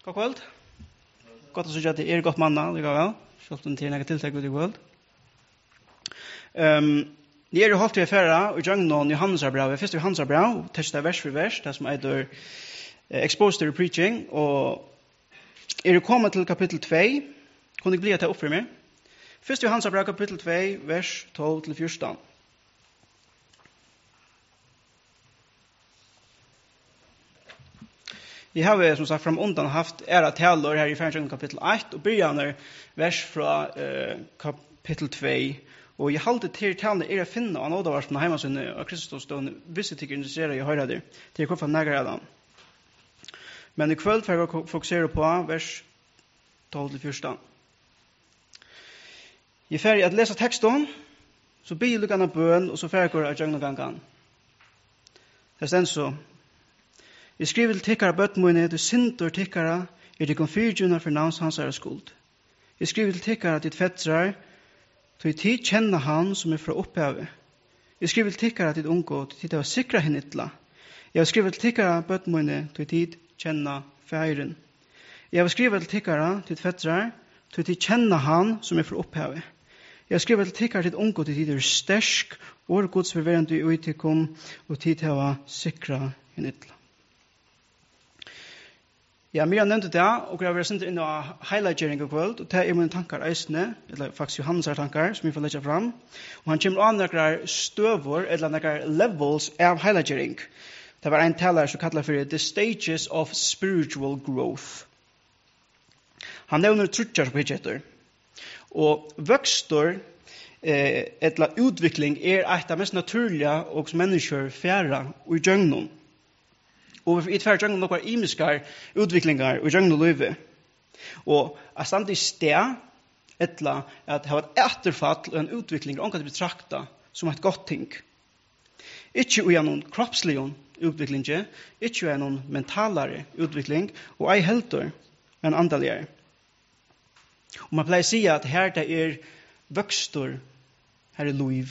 God kvöld. Godt å se at det godt manna, likevel. Selv om det noe tiltak ut i kvöld. Det jo holdt vi affæra, og gjør noen Johannesarbrav, først Johannesarbrav, testet vers for vers, det som heter Expository Preaching, og kommet til kapittel 2, kunne jeg bli at jeg oppfri meg. Først Johannesarbrav, kapittel 2, vers 12-14. Vi har som sagt fram undan haft era talor här i Efesierbrevet kapitel 1 och börjar vers från kapitel 2 och jag håller till talene att finna och nåda vars på hemsidan av Kristus då vissa tycker intresserade jag höra det till kvar för några redan. Men i kväll får jag fokusera på vers 12-14. I färdig att läsa texten så blir det gärna bön och så färgår att jag någon gång. Det är så. Vi skriver til tikkara bøttmøyne, du sintor tikkara, det konfyrjuna for navns hans skuld. Vi skriver til tikkara ditt fettrar, du tid kjenner han som fra opphavet. Vi skriver til tikkara ditt ungo, du tid av sikra henne ytla. Jeg har skrivet til tikkara bøttmøyne, du tid kjenner feiren. Jeg har skrivet til tikkara ditt fettrar, du tid kjenner han som fra opphavet. Jeg har skrivet til tikkara ditt ungo, du tid stersk, og gods forverende uitikum, og tid av sikra henne ytla. Ja, Miriam nevnte det, og jeg har vært sendt inn av highlightering av kvöld, og det mine tankar eisne, eller faktisk Johannes tankar, som vi får lege fram. Og han kommer an noen støver, eller noen levels av highlightering. Det var en taler som kallet for The Stages of Spiritual Growth. Han nevner trutjar på hitjetter. Og vøkstor, eller utvikling, et av mest naturlige og mennesker fjæra og i djøgnon. Og vi tar jøgnen noen imiskar utviklingar og jøgnen løyve. Og at stand i sted, etla at det har et etterfall og en utvikling og kan betrakta som et godt ting. Ikke ui noen kroppslig utvikling, ikke ui noen mentalare utvikling, og ei helter en andaligere. Og man pleier å si at her det vøkstor, her løyv.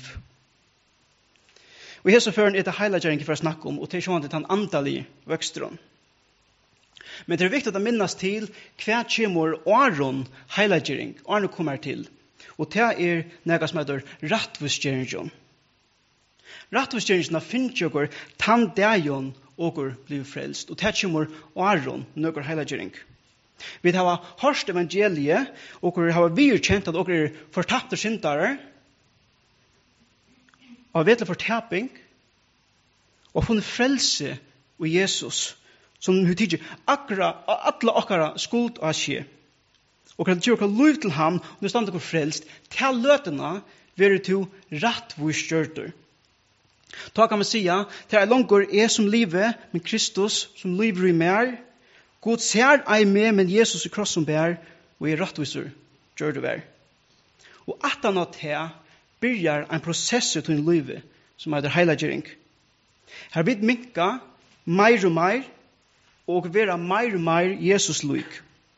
Og hese føren det highlightering for å snakke om, og til sånn at det andalige vøkstron. Men det viktig å minnes til hva kommer åren highlightering, åren kommer til. Og det noe som heter rattvistgjøringen. Rattvistgjøringen finner jo tanndeion og blir frelst. Og det kommer åren noe highlightering. Vi har hørt evangeliet, og har virkjent at dere fortapte syndere, og vet fortaping, og funnet frelse i Jesus, som hun tidser alle okkara skuld av skje. Og kan gjøre lov til ham, og det stand dere frelst, til løtene være to rattvistgjørter. Da kan man si, til langer som livet, men Kristus som lever i mer, God ser ei med, men Jesus i krossen bær, og rattvistgjørter vær. Og at han har til, byrjar en prosess til en liv som heter highlightering. Her vil minka mer og mer og være mer og mer Jesus lik.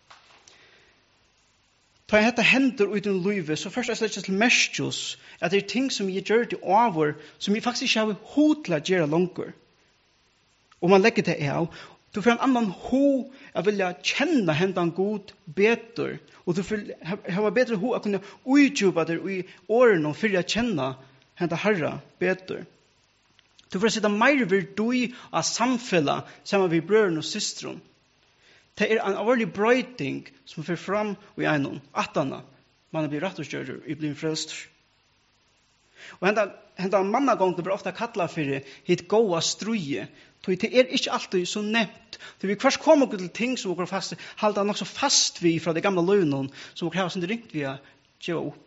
Da dette hender ut i en liv, så først er det til mestjus at det ting som jeg gjør til over som jeg faktisk ikke har hod til å gjøre langer. Og man legger det av, du får en annan ho att vilja känna hendan god betur och du får ha bättre ho att kunna utjupa det i åren och för att känna henda Herra betur. Du får sitta mer vid du av samfälla samman vid bröderna och systron. Det är en alvorlig brøyting som får fram i einon, attarna, man blir rattoskjører og blir frelst. Og henda mannagången blir ofta kallat for hit goa struje. Det ikke alltid så nevnt. Vi først kommer til ting som vi fast halda nok så fast vi fra det gamla løgnen som vi har sin ringt vi har gjeva opp.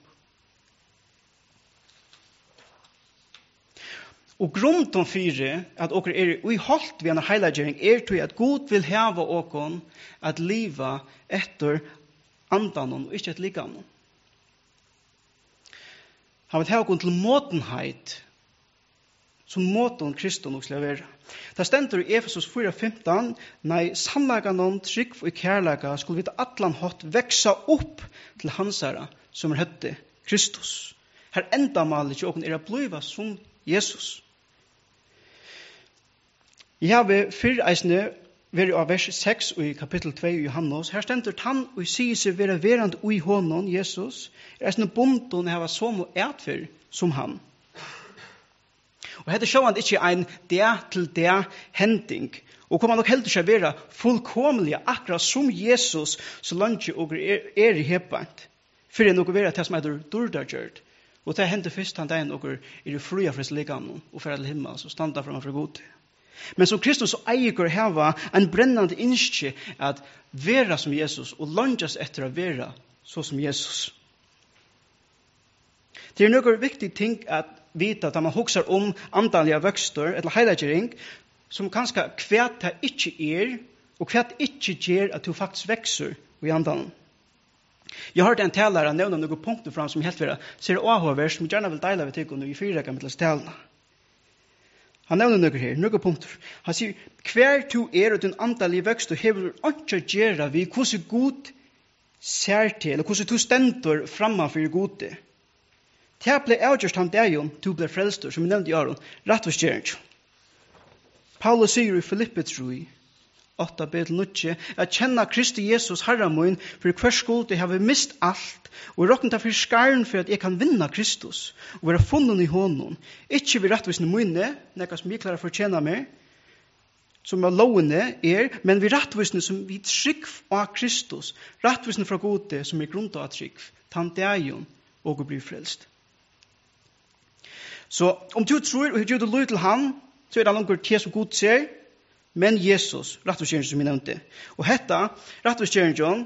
Og grunden for at dere vi holdt ved en heilagjering til at Gud vil heve dere at liva etter andan og ikke et liggande. Han vil heve dere til måtenheit som måten Kristus nok skal være. Det stender i Efesus 4:15, nei sannleikanon, trygg og kærleika skulle vi til atlan hatt veksa opp til hansara som høtte Kristus. Her enda malet ikke åken å bliva som Jesus. Jeg har fyrr eisne ver av vers 6 i kapittel 2 i Johannes. Her stendur han og sier seg vera verand ui honom, Jesus, er en bunden hava som ætfer som han. Og hette sjåan ikkje ein det hending, og kommer nok helt ikke vera fullkomlig akkurat som Jesus så langt og i hepant, for det nok vera til som er durdagjørt. Og det hendte først han dagen og i fria frist liggam og for til himmel, så standa fram for god. Men som Kristus eier hava en brennande innskje at vera som Jesus og langt etter å vera så som Jesus. Det er noen viktig ting at vita at man hugsar om andalige vøkstor eller heilagjering som kanskje kvært det ikke og kvært ikke gjør at du faktisk vekser i andan. Jeg hørte en talare nevne noen punkter fram som helt vera ser avhåver som gjerne vil deila ved til i 4 kapitlet talene. Han nevner noen her, noen punkter. Han sier, hver du og din andalige vekst og hever ikke gjøre vi hvordan god ser til, eller hvordan du stender framme for gode. Det ble avgjørst han dagen, du ble frelster, som vi nevnte i åren, rett og stjernk. Paulus sier i Filippe 3, 8 betel nutje, at kjenna Kristi Jesus Herre min, for hver skuld jeg har mist alt, og råknet av for skaren for at jeg kan vinna Kristus, og være funnet i hånden, ikke ved rettvisende mine, nekka som jeg klarer for å tjene meg, som er lovende men ved rettvisende som vi trygg av Kristus, rettvisende fra gode som er grunnt av trygg, tant dagen og blir frelst. Så om du tror og gjør du lov til han, så er det langt til som god ser, men Jesus, rettvisgjøringen som jeg nevnte. Og dette, rettvisgjøringen,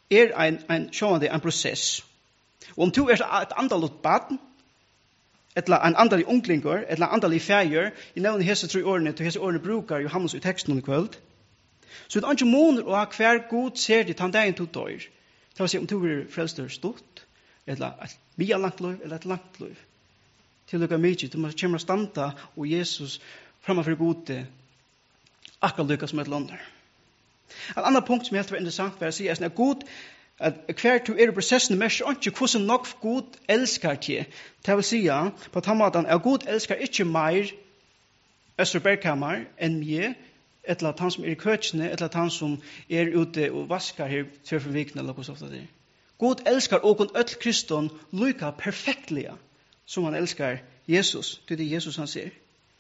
en prosess. Og om du er et andalut barn, eller en andalig unglingur, eller en andalig feir, jeg nevner hese 3 årene, til hese årene brukar Johannes i teksten i kveld, så det er ikke måneder å ha hver god ser ditt han dagen to døyr. Det vil si om du er frelster stort, eller et mye langt liv, eller et langt liv. Til lukka mykje, du må kjemra standa og Jesus framfor gode, akkurat lykka som et lander. Et annet punkt som helt var interessant var å si at god, at hver to er i prosessen mest ikke hvordan nok god elskar til. Det vil si på tammaten at god elskar ikke mer Øster Bergkammer enn meg, eller at han som er i køtjene, eller at han som er ute og vaskar her til for vikene, eller hvordan ofte det er. God elskar åkon öll kriston lykka perfektliga som han elskar Jesus. Det er det Jesus han ser.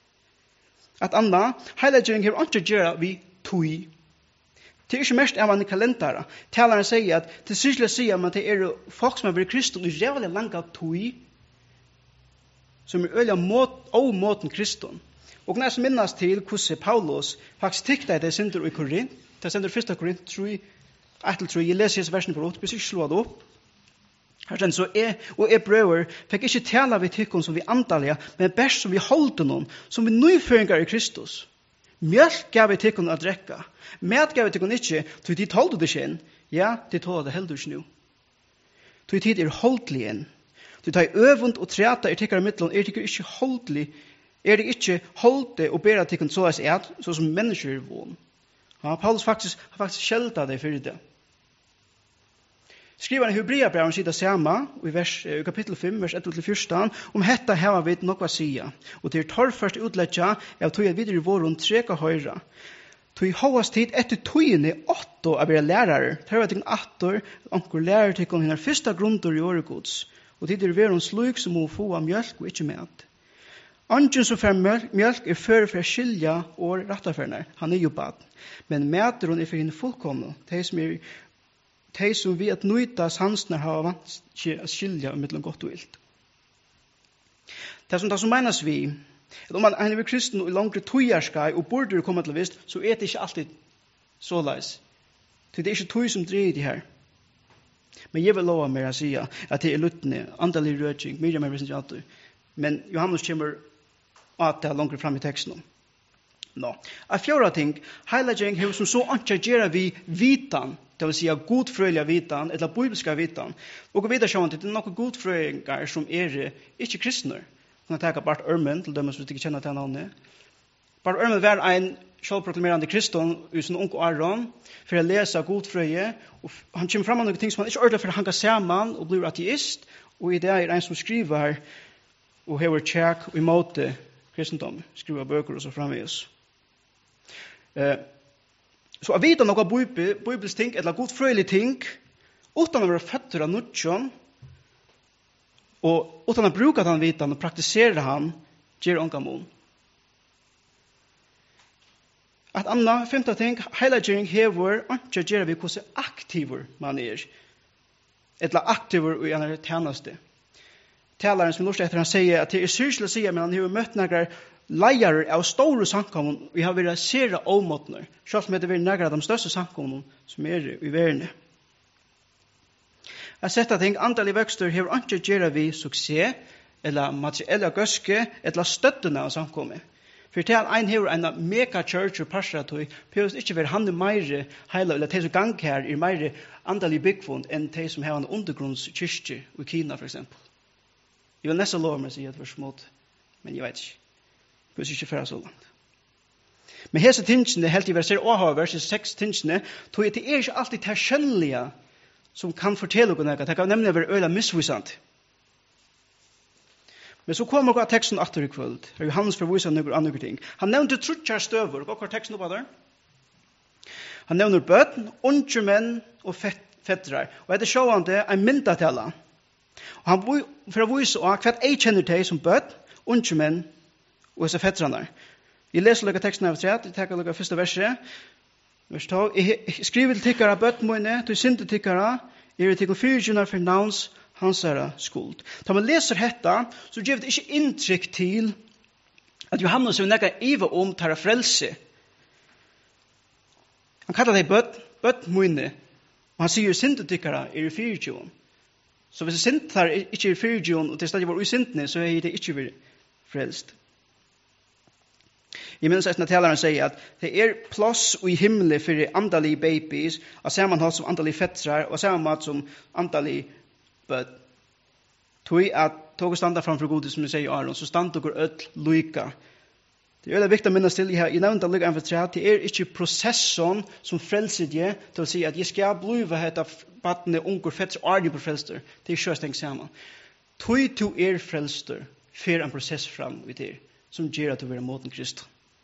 At anna, heilagjering har ikke gjøre vi tui. Det er ikke mest av en kalendere. Talerne sier at til syslig sier man at det er folk som har vært kriston i rævlig langa tui, som er øyla måten kriston. Og når jeg minnes til hvordan Paulus faktisk tykte det sender i Korint, det sender 1. Korint 3, 1-3, jeg leser hese versen på rot, hvis jeg ikke slår det opp. Her stend så jeg brøver, fikk ikke tala vi tykkon som vi antallige, men best som vi holdt noen, som vi nøyføringar i Kristus. Mjölk gav vi tykkon å drekka. Mat gav vi tykkon ikke, så de holdt det ikke inn. Ja, de tåler det heller ikke nå. Så tid er holdlig inn. Du tar øvund og træta i tykkar mittlån, er tykkar ikke holdlig, er det ikke holdlig å bæra tykkon så som mennesker er vån. Ja, Paulus har faktisk skjelda det for det. Skrivaren i Hebreabrevet sier det samme i kapittel 5, vers 1-14, om hetta heva vi nokva sia. Og det er torrførst utletja av tog at videre i våren treka høyra. Tog hovast tid etter togene 8 av være lærere. Det var ting 8, onker lærer til henne første grunner i åregods. Og tid er veren sluk som må få av mjölk og ikke mat. Angen som får mjölk er før for å skilja og rattaferner. Han er jo bad. Men materen er for henne fullkomne. De som vi at nøyta sansner har vant til å skilja mellom godt og ilt. Det som menes vi, at om man er kristen og langere tøyarskai og burde komme til vist, så er det ikke alltid så leis. Det er ikke tøy som dreier det her. Men jeg vil lova meg å si at det er luttende, andalig rødgjeng, mye mer visst ikke men Johannes kommer at det er langere fram i teksten. Nå. A fjorda ting, heilagjering har som så ikke gjøre vi vitan, det vil si godfrøyliga vitan, eller bibelska vitan. Og vi vet at det er noen godfrøylingar som er ikke kristner. Man kan ta Bart Ehrman, til dem som ikke kjenner til navnet. Bart Ehrman var en selvproklamerande kriston i sin unge Aron, for å lese godfrøye, og han kommer fram med noen ting som han ikke ordentlig for å hanga sammen, og blir ateist, og i det er en som skriver, og hever tjekk og imot kristendom, skriver bøker og så framvis. Så att vita några bibelsk ting eller god fröjlig ting utan att vara fötter av nutjon och utan att bruka den vitan och praktisera han ger onkamon. Att anna femta ting highlighting hever inte ger vi hur aktiver man är. Eller aktiver i en tjänste. Talaren som lust efter han säger att det är sysligt att säga men han har mött några lejare av stora samkommun vi har velat sera omotner. Så som det är några av de största samkommun som är i världen. Jag sett att antal växter har inte gjort vi succé eller materiella göske eller stöttena av samkommet. För till en har en mega church och pastor behövs inte vara han mer hela eller det som gang här är mer antal byggfond än det som har en undergrundskyrka i Kina för exempel. Jag vill nästan lova mig att säga att det var smått, men jag vet inte. Det är inte för så långt. Men hese tingene, helt i verser 8, verser 6 tingene, tog det er ikke alltid det skjønnelige som kan fortelle noe. Det kan nemlig være øyla missvisant. Men så kommer vi av teksten atter i kveld. Her Johannes forviser noen andre ting. Han nevnte trutjar støver. Hva er teksten oppe der? Han nevner bøten, unge menn og fettrar. Og etter sjående en myndatella. Og han for å vise hva jeg kjenner til som bøt, unge menn og disse fettrene. Jeg leser litt teksten av 3, jeg tenker litt første verset. Vers 2. Jeg skriver til tikkere bøtmøyne, til synte tikkere, jeg vil tikkere fyrtjønner for navns hansara skuld. Da man leser dette, så gjør det ikke inntrykk til at Johannes er nekka iva om tar frelse. Han kallar det bøtmøyne, og han sier synte tikkere er i fyrtjønner. Så hvis synd tar ikke er fyrtjønner, og til stedet var usyntene, så er det ikke vært frelst. Jeg minns at taleren sier at det er plass i himmelen for andalige babies, og samme måte som andalige fettrar, og samme måte som andalige bød. Tog at tog standa framfor Gud, som jeg sier i Aron, så stand dere ødel lyka. Det er viktig å minnes til, jeg nevnte lykke for at det er ikke prosessen som frelser det, til å si at jeg skal blive hette battene unger fettrar og arne på frelster. Det er ikke tenkt sammen. Tog to er frelster, fer en prosess fram i det, som gjør at du vil måten Kristus.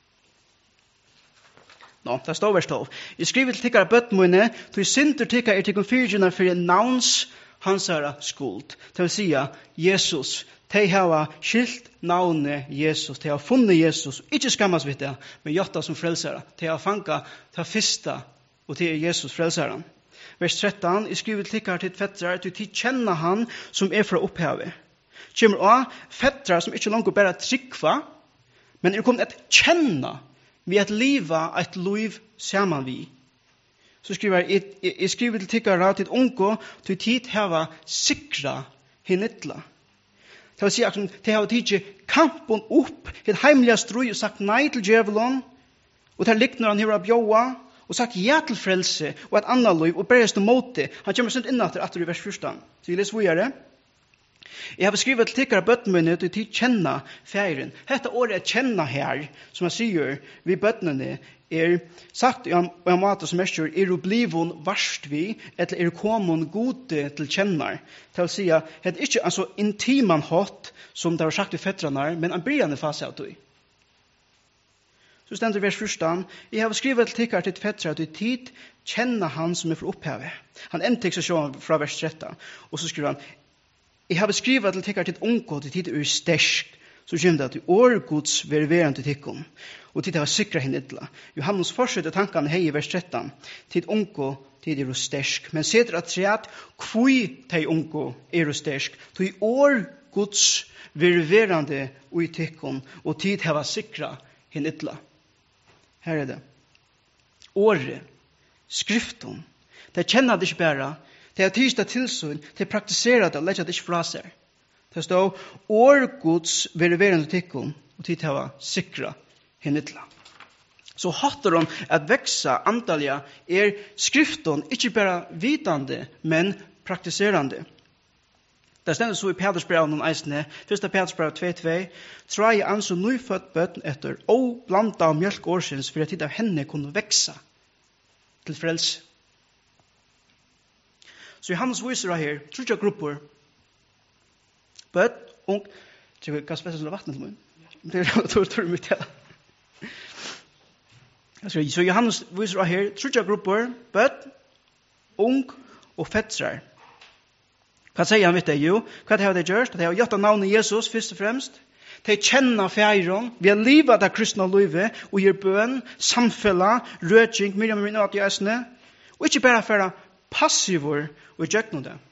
Nå, det står vers 12. Jeg skriver til tikkere bøtmøyne, til synder tikkere er tikkere fyrtjønner for en navns hansara skuld. Det vil si, Jesus, de har skilt navnet Jesus, de har funnet Jesus, ikke skammes vidt det, men gjort det som frelsere. De har fanget det første, og det er Jesus frelseren. Vers 13, jeg skriver til tikkere til fettere, til de kjenner han som er fra opphavet. Kommer også fettere som ikke langt bare tryggva, men er kommet et kjenne vi at liva et liv sammen vi. Så skriver jeg skriver til tikkere til unge, til tid hava sikra hinnittla. Det vil si at de har tidsi kampen opp, et heimliga strøy og sagt nei til djevelen, og til likner han hira bjóa, og sagt ja til frelse, og et annet liv, og bergest mot det. Han kommer sånn innatter i vers 14. Så jeg leser videre. Jeg har skrivet til tikkere bøtmøyne til tid kjenne feiren. Dette året er kjenne her, som jeg sier, vi bøtmøyne er sagt i en måte som er er du blivun varst vi, eller er kommun gode til kjenner. Det vil si at det er ikke altså intiman hatt, som det har sagt i fettrene, men en brygjende fase av det. Så stender vers 14. Jeg har skrivet til tikkere til fettrene til tid kjenne han som er fra opphavet. Han endte seg fra vers 13, og så skriver han, jeg har skrivet til tikkere til unge til tid er stersk, så kommer det at årgods ververende til tikkum, og tid har sikra henne ytla. Johannes fortsetter tankene hei i vers 13, tid unge tid er stersk, men setter at treat kvui til unge er stersk, til årgods ververende i tikkum, og tid har sikra henne ytla. Her er det. Åre, skriften, det kjenner det ikke bare, det er tidsdag tilsyn, det praktiserer det, og legger det ikke fra seg. Det står, årgods ververende tikkum, og tid har sikra hinnittla. Så hattar de at veksa antalja er skriften ikke bare vitande, men praktiserande. Det stender så i Pedersbrevet noen eisene, 1. Pedersbrevet 2:2, trai anså nyfødt bøtten etter, og blanda av mjölk årsins, for at tid av henne kunne veksa til frelse. Så Johannes viser her, trutja grupper, bøtt, ung, jeg kan spesielt vattnet til meg, det er mitt her. Så Johannes viser her, trutja grupper, bøtt, ung og fettrar. Hva sier han vidt det? Jo, hva har de gjort? De har gjort navnet Jesus, først og fremst. De kjenner fjæren, vi har livet av kristne livet, og gir bøn, samfella, rødgjeng, mye med at jøsene, og ikke bare for passiver og gjør noe det.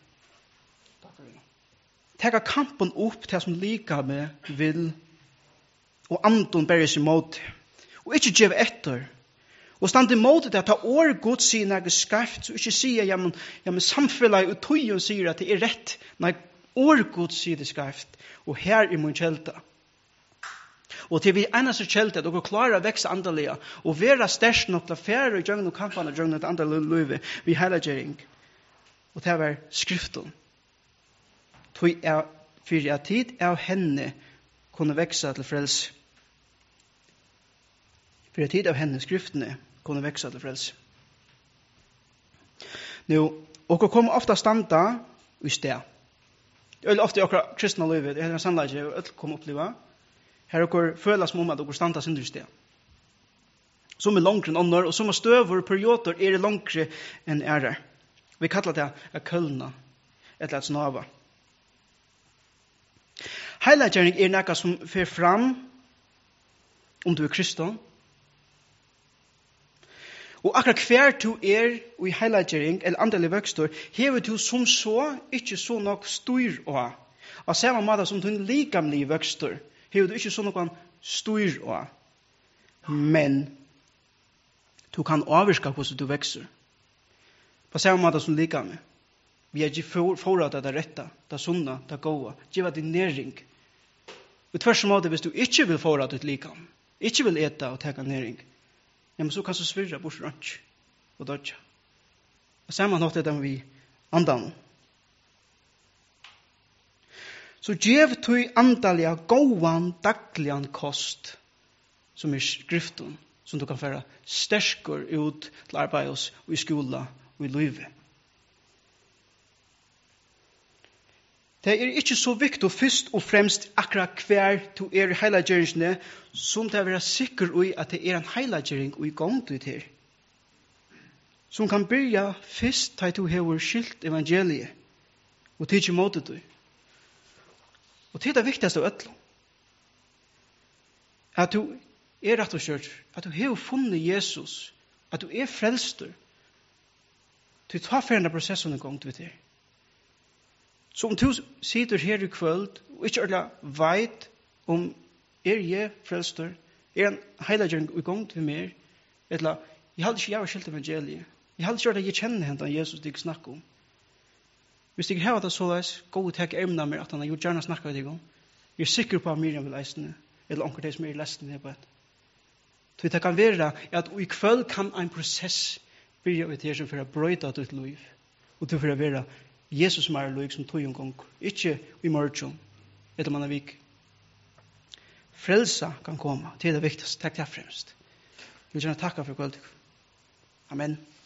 Tega kampen opp til som lika med vil, og anton bærer seg mot, og ikke gjør etter, og stand imot det at ta år god sier når det skarft, så ikke sier ja, men samfellet og tøyen sier at det er rett, når år god sier det skarft, og her er min kjelta. Og til vi eneste kjelta, dere klarer å vekse andalige, og være størst nok til færre i døgnet og kampene, døgnet et andalige løyve, vi heiler gjering. Og det var skriften. Tøy er for at tid av henne kunne vekse til frelse. For at tid av henne skriftene kunne vekse til frelse. Nå, og kommer ofte standa i sted. Det er ofte i akkurat kristne livet, det er en sannleik jeg vil komme oppleva. Her dere føler som om at dere standa sin sted. Som er langere enn ånder, og som er støver perioder er det langere enn ære. Vi kallar det a kølna, eller et snava. Heilagjering er nekka som fer fram om du er kristen. Og akkurat hver du er i heilagjering eller andelig vøkstor, hever du som så ikke så nok styr av. Av samme måte som du er likamlig vøkstor, hever du ikke så nok styr av. Men du kan avvirka hvordan du vekser. På samme måte som likamlig. Vi er ikke forrat av det rette, det sunna, det gode. Giva din næring. Og tvers måte, hvis du ikke vil forrat ditt likam, ikke vil eta og teka næring, ja, men så kan du svirra bort ransk og dodja. Og samme måte er det vi andan. Så gjev du andalega gåan dagligan kost, som er skriften, som du kan færa sterskor ut til arbeids og i skola og i livet. Det er ikke så viktig først og fremst akkurat hver du er i heilagjøringene, som det er være sikker i at det er en heilagjøring og i gang til det. Som kan begynne først da du har skilt evangeliet og tidsi mot det. Og det er det viktigste av øtlo. At du er rett og slett, at du har funnet Jesus, at du er frelster, du tar ferende prosessen en gang til det. Så om du sitter her i kvöld og ikke ordentlig vet om jeg frelster, en heilagjøring i gang til meg, eller jeg hadde ikke skilt evangeliet, jeg hadde ikke gjort at jeg kjenner henne Jesus det jeg snakker om. Hvis jeg har det så leis, gå og tenke emna mer at han har gjort gjerne snakket med deg om. Jeg er sikker på at Miriam vil leisene, eller omkring det som er i lestene her på et. Så det kan være at i kvöld kan en prosess begynne med det som for å brøyde ditt liv, og til for å være Jesus som er løg som tog en gang, ikke i morgen, etter man er vik. Frelsa kan komme, det er det viktigste. Takk til fremst. Jeg vil gjerne takke for kveld. Amen.